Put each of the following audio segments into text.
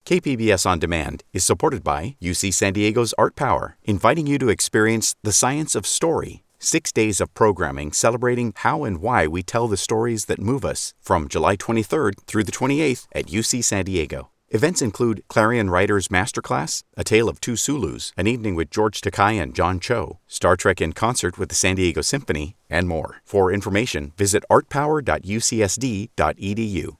KPBS On Demand is supported by UC San Diego's Art Power, inviting you to experience the science of story. 6 days of programming celebrating how and why we tell the stories that move us from July 23rd through the 28th at UC San Diego. Events include Clarion Writers Masterclass, A Tale of Two Sulus, an evening with George Takei and John Cho, Star Trek in concert with the San Diego Symphony, and more. For information, visit artpower.ucsd.edu.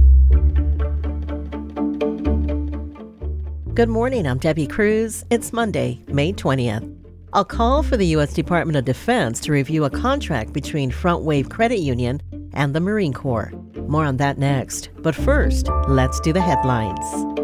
Good morning, I'm Debbie Cruz. It's Monday, May 20th. A call for the U.S. Department of Defense to review a contract between FrontWave Credit Union and the Marine Corps. More on that next. But first, let's do the headlines.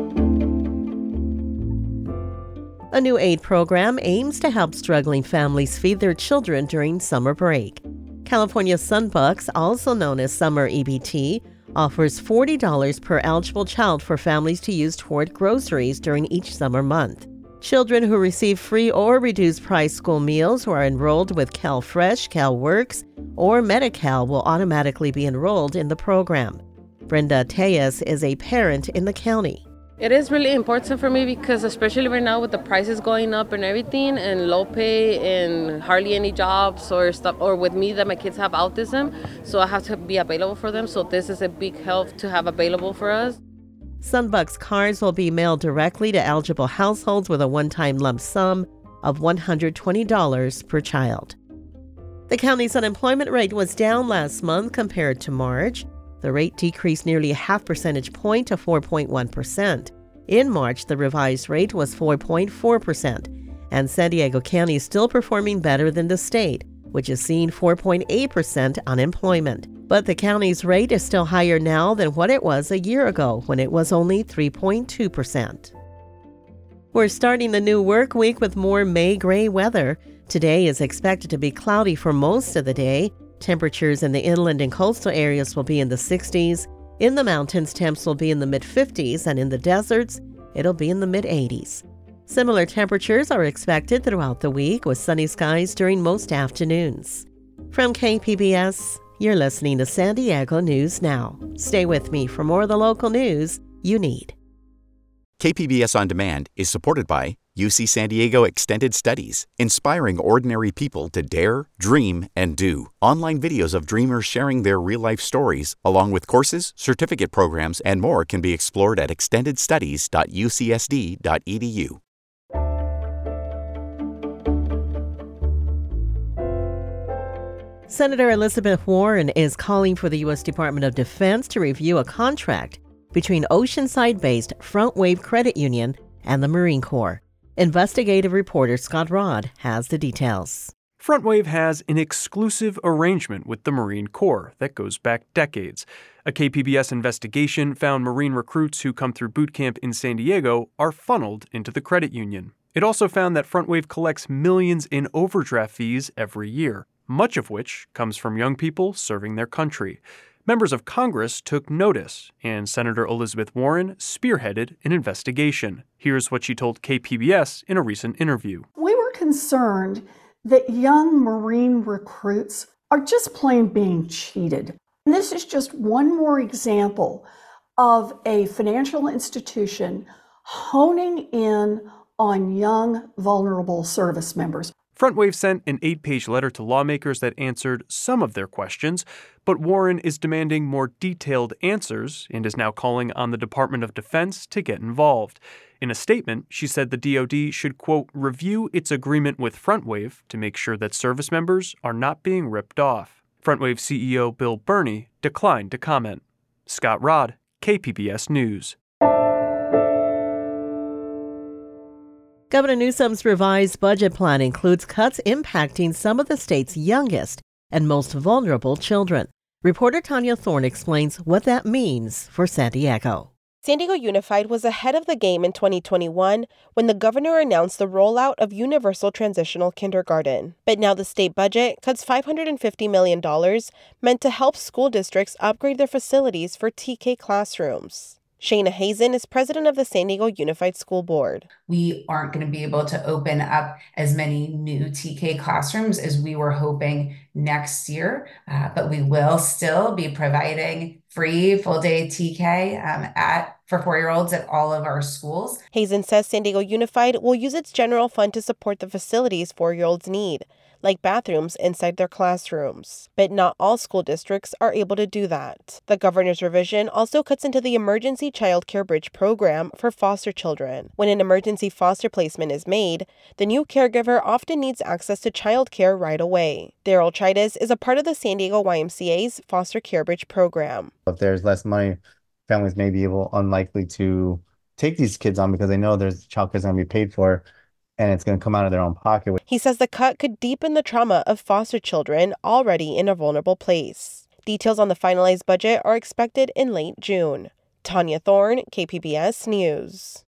A new aid program aims to help struggling families feed their children during summer break. California Sunbucks, also known as Summer EBT, offers $40 per eligible child for families to use toward groceries during each summer month. Children who receive free or reduced price school meals who are enrolled with CalFresh, CalWorks, or Medi-Cal will automatically be enrolled in the program. Brenda Tejas is a parent in the county. It is really important for me because especially right now with the prices going up and everything and low pay and hardly any jobs or stuff, or with me that my kids have autism, so I have to be available for them. So this is a big help to have available for us. Sunbucks cards will be mailed directly to eligible households with a one-time lump sum of $120 per child. The county's unemployment rate was down last month compared to March. The rate decreased nearly a half percentage point to 4.1%. In March, the revised rate was 4.4%, and San Diego County is still performing better than the state, which is seeing 4.8% unemployment. But the county's rate is still higher now than what it was a year ago, when it was only 3.2%. We're starting the new work week with more May gray weather. Today is expected to be cloudy for most of the day. Temperatures in the inland and coastal areas will be in the 60s. In the mountains, temps will be in the mid-50s, and in the deserts, it'll be in the mid-80s. Similar temperatures are expected throughout the week, with sunny skies during most afternoons. From KPBS, you're listening to San Diego News Now. Stay with me for more of the local news you need. KPBS On Demand is supported by UC San Diego Extended Studies, inspiring ordinary people to dare, dream, and do. Online videos of dreamers sharing their real-life stories, along with courses, certificate programs, and more can be explored at extendedstudies.ucsd.edu. Senator Elizabeth Warren is calling for the U.S. Department of Defense to review a contract between Oceanside-based FrontWave Credit Union and the Marine Corps. Investigative reporter Scott Rodd has the details. FrontWave has an exclusive arrangement with the Marine Corps that goes back decades. A KPBS investigation found Marine recruits who come through boot camp in San Diego are funneled into the credit union. It also found that FrontWave collects millions in overdraft fees every year, much of which comes from young people serving their country. Members of Congress took notice, and Senator Elizabeth Warren spearheaded an investigation. Here's what she told KPBS in a recent interview. We were concerned that young Marine recruits are just plain being cheated. And this is just one more example of a financial institution honing in on young, vulnerable service members. FrontWave sent an 8-page letter to lawmakers that answered some of their questions, but Warren is demanding more detailed answers and is now calling on the Department of Defense to get involved. In a statement, she said the DoD should, quote, review its agreement with FrontWave to make sure that service members are not being ripped off. FrontWave CEO Bill Burney declined to comment. Scott Rodd, KPBS News. Governor Newsom's revised budget plan includes cuts impacting some of the state's youngest and most vulnerable children. Reporter Tanya Thorne explains what that means for San Diego. San Diego Unified was ahead of the game in 2021 when the governor announced the rollout of universal transitional kindergarten. But now the state budget cuts $550 million meant to help school districts upgrade their facilities for TK classrooms. Shayna Hazen is president of the San Diego Unified School Board. We aren't going to be able to open up as many new TK classrooms as we were hoping next year, but we will still be providing free full-day TK for 4-year-olds at all of our schools. Hazen says San Diego Unified will use its general fund to support the facilities 4-year-olds need, like bathrooms inside their classrooms. But not all school districts are able to do that. The governor's revision also cuts into the Emergency Child Care Bridge program for foster children. When an emergency foster placement is made, the new caregiver often needs access to child care right away. Daryl Chidas is a part of the San Diego YMCA's Foster Care Bridge program. If there's less money, families may be unlikely to take these kids on because they know there's child care going to be paid for, and it's going to come out of their own pocket. He says the cut could deepen the trauma of foster children already in a vulnerable place. Details on the finalized budget are expected in late June. Tanya Thorne, KPBS News.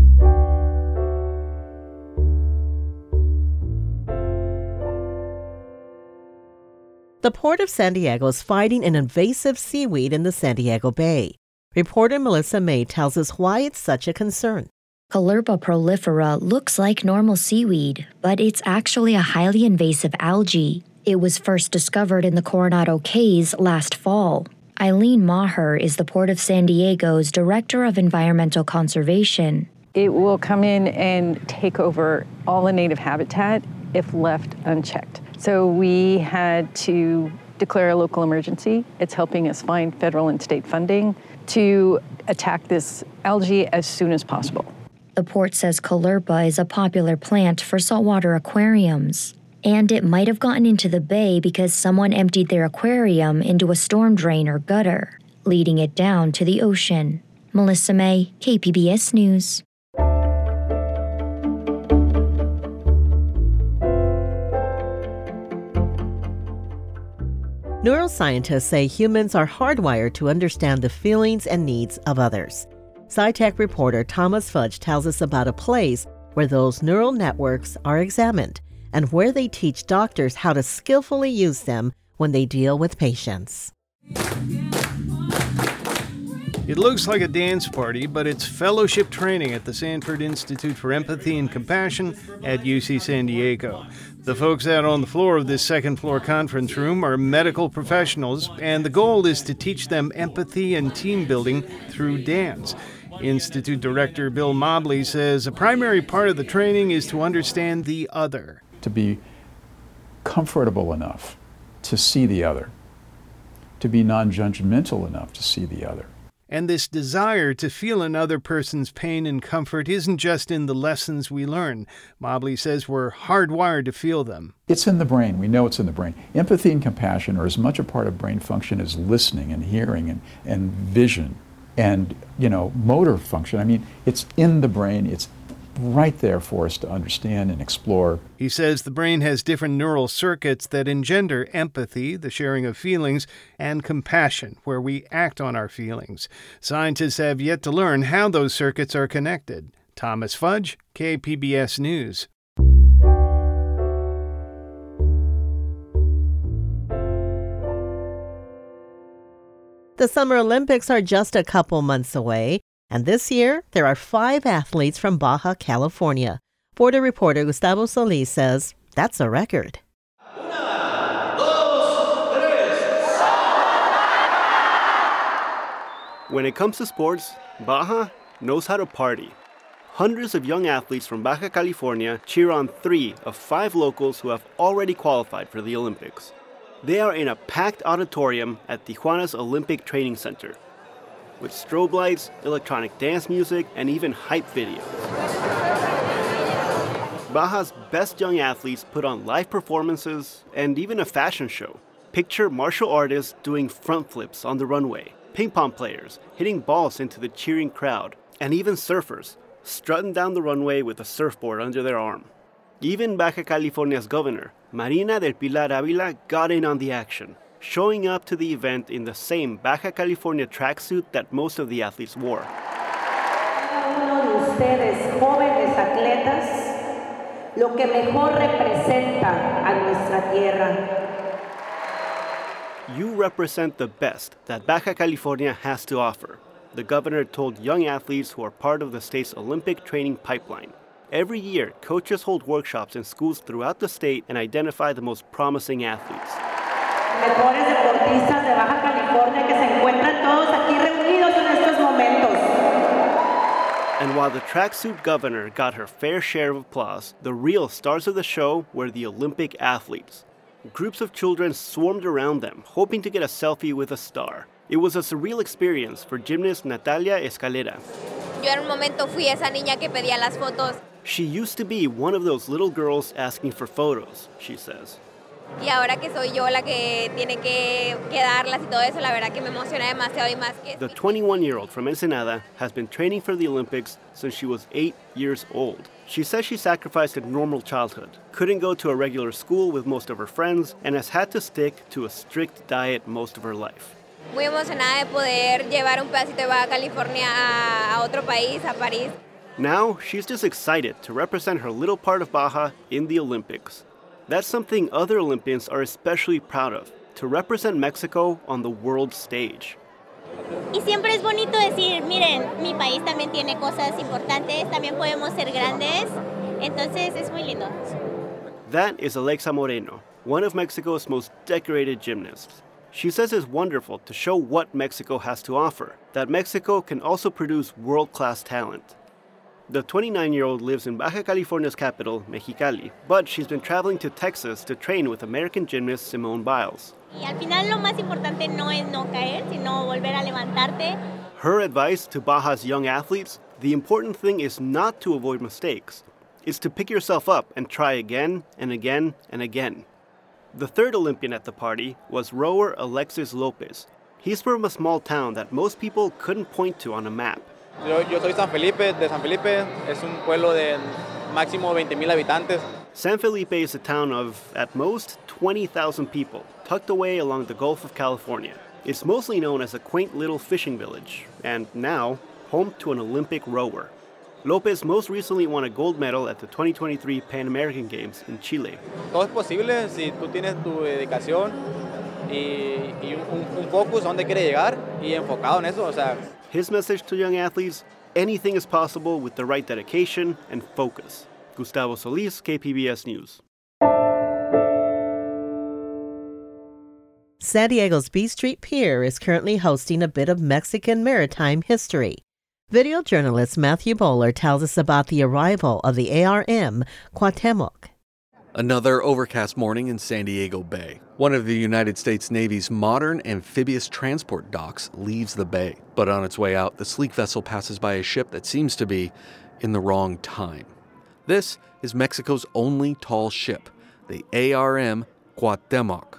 The Port of San Diego is fighting an invasive seaweed in the San Diego Bay. Reporter Melissa May tells us why it's such a concern. Caulerpa prolifera looks like normal seaweed, but it's actually a highly invasive algae. It was first discovered in the Coronado Cays last fall. Eileen Maher is the Port of San Diego's Director of Environmental Conservation. It will come in and take over all the native habitat if left unchecked. So we had to declare a local emergency. It's helping us find federal and state funding to attack this algae as soon as possible. The port says Caulerpa is a popular plant for saltwater aquariums. And it might have gotten into the bay because someone emptied their aquarium into a storm drain or gutter, leading it down to the ocean. Melissa May, KPBS News. Neuroscientists say humans are hardwired to understand the feelings and needs of others. SciTech reporter Thomas Fudge tells us about a place where those neural networks are examined and where they teach doctors how to skillfully use them when they deal with patients. It looks like a dance party, but it's fellowship training at the Sanford Institute for Empathy and Compassion at UC San Diego. The folks out on the floor of this second-floor conference room are medical professionals, and the goal is to teach them empathy and team building through dance. Institute Director Bill Mobley says a primary part of the training is to understand the other. To be comfortable enough to see the other, to be non-judgmental enough to see the other. And this desire to feel another person's pain and comfort isn't just in the lessons we learn. Mobley says we're hardwired to feel them. It's in the brain. We know it's in the brain. Empathy and compassion are as much a part of brain function as listening and hearing and vision and, motor function. I mean, it's in the brain. It's right there for us to understand and explore. He says the brain has different neural circuits that engender empathy, the sharing of feelings, and compassion, where we act on our feelings. Scientists have yet to learn how those circuits are connected. Thomas Fudge, KPBS News. The Summer Olympics are just a couple months away. And this year, there are 5 athletes from Baja California. Florida reporter Gustavo Solis says that's a record. When it comes to sports, Baja knows how to party. Hundreds of young athletes from Baja California cheer on 3 of 5 locals who have already qualified for the Olympics. They are in a packed auditorium at Tijuana's Olympic Training Center, with strobe lights, electronic dance music, and even hype videos. Baja's best young athletes put on live performances and even a fashion show. Picture martial artists doing front flips on the runway, ping pong players hitting balls into the cheering crowd, and even surfers strutting down the runway with a surfboard under their arm. Even Baja California's governor, Marina del Pilar Ávila, got in on the action, showing up to the event in the same Baja California tracksuit that most of the athletes wore. Cada uno de ustedes, jóvenes atletas, lo que mejor representa a nuestra tierra. You represent the best that Baja California has to offer. the governor told young athletes who are part of the state's Olympic training pipeline. Every year, coaches hold workshops in schools throughout the state and identify the most promising athletes. Mejores deportistas de Baja California que se encuentran todos aquí reunidos en estos momentos. And while the tracksuit governor got her fair share of applause, the real stars of the show were the Olympic athletes. Groups of children swarmed around them, hoping to get a selfie with a star. It was a surreal experience for gymnast Natalia Escalera. Yo en un momento fui esa niña que pedía las fotos. She used to be one of those little girls asking for photos, she says. Y ahora que soy yo la que tiene que darlas y todo eso, la verdad que me emociona demasiado y más que... The 21-year-old from Ensenada has been training for the Olympics since she was 8 years old. She says she sacrificed a normal childhood, couldn't go to a regular school with most of her friends, and has had to stick to a strict diet most of her life. Muy emocionada de poder llevar un pedacito de Baja California a otro país, a París. Now, she's just excited to represent her little part of Baja in the Olympics. That's something other Olympians are especially proud of, to represent Mexico on the world stage. Y siempre es bonito decir, miren, mi país también tiene cosas importantes, también podemos ser grandes, entonces es muy lindo. That is Alexa Moreno, one of Mexico's most decorated gymnasts. She says it's wonderful to show what Mexico has to offer, that Mexico can also produce world-class talent. The 29-year-old lives in Baja California's capital, Mexicali, but she's been traveling to Texas to train with American gymnast Simone Biles. Y al final lo más importante no es no caer, sino volver a levantarte. Her advice to Baja's young athletes, the important thing is not to avoid mistakes. It's to pick yourself up and try again and again and again. The third Olympian at the party was rower Alexis Lopez. He's from a small town that most people couldn't point to on a map. Yo soy San Felipe, de San Felipe. Es un pueblo de máximo 20,000 habitantes. San Felipe is a town of, at most, 20,000 people, tucked away along the Gulf of California. It's mostly known as a quaint little fishing village, and now, home to an Olympic rower. Lopez most recently won a gold medal at the 2023 Pan American Games in Chile. Todo es posible si tú tienes tu dedicación y un focus a dónde quieres llegar y enfocado en eso, o sea. His message to young athletes, anything is possible with the right dedication and focus. Gustavo Solis, KPBS News. San Diego's B Street Pier is currently hosting a bit of Mexican maritime history. Video journalist Matthew Bowler tells us about the arrival of the ARM Cuauhtemoc. Another overcast morning in San Diego Bay. One of the United States Navy's modern amphibious transport docks leaves the bay. But on its way out, the sleek vessel passes by a ship that seems to be in the wrong time. This is Mexico's only tall ship, the ARM Cuauhtemoc.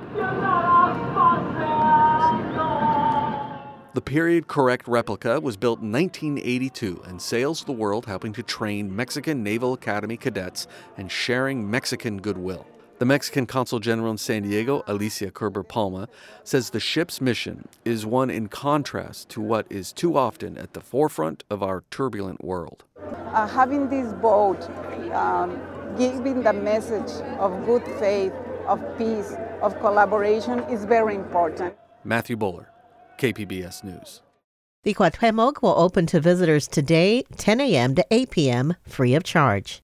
The period-correct replica was built in 1982 and sails the world helping to train Mexican Naval Academy cadets and sharing Mexican goodwill. The Mexican Consul General in San Diego, Alicia Kerber Palma, says the ship's mission is one in contrast to what is too often at the forefront of our turbulent world. Having this boat, giving the message of good faith, of peace, of collaboration is very important. Matthew Bowler, KPBS News. The Cuauhtemoc will open to visitors today, 10 a.m. to 8 p.m., free of charge.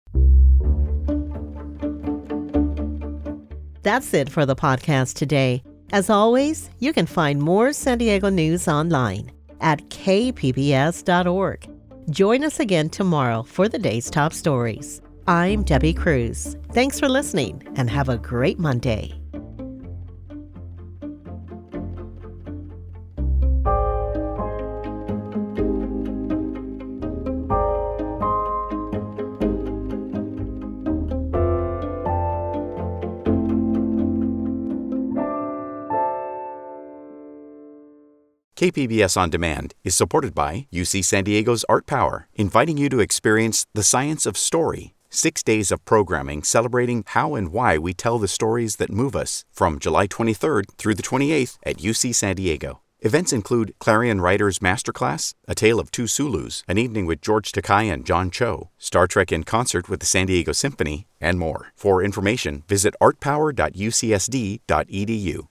That's it for the podcast today. As always, you can find more San Diego news online at kpbs.org. Join us again tomorrow for the day's top stories. I'm Debbie Cruz. Thanks for listening and have a great Monday. KPBS On Demand is supported by UC San Diego's Art Power, inviting you to experience the science of story. 6 days of programming celebrating how and why we tell the stories that move us from July 23rd through the 28th at UC San Diego. Events include Clarion Writers Masterclass, A Tale of Two Sulus, an evening with George Takei and John Cho, Star Trek in concert with the San Diego Symphony, and more. For information, visit artpower.ucsd.edu.